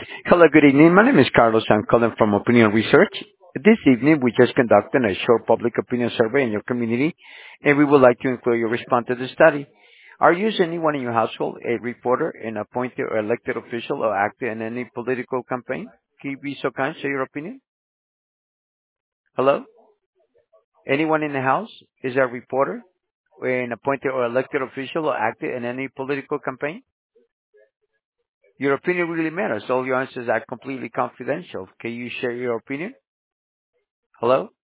Hello, good evening. My name is Carlos. I'm calling from Opinion Research. This evening, we just conducted a short public opinion survey in your community, and we would like to include your response to the study. Are you anyone in your household a reporter, an appointed or elected official, or active in any political campaign? Can you be so kind, share your opinion? Hello? Anyone in the house is a reporter, an appointed or elected official, or active in any political campaign? Your opinion really matters. All your answers are completely confidential. Can you share your opinion? Hello?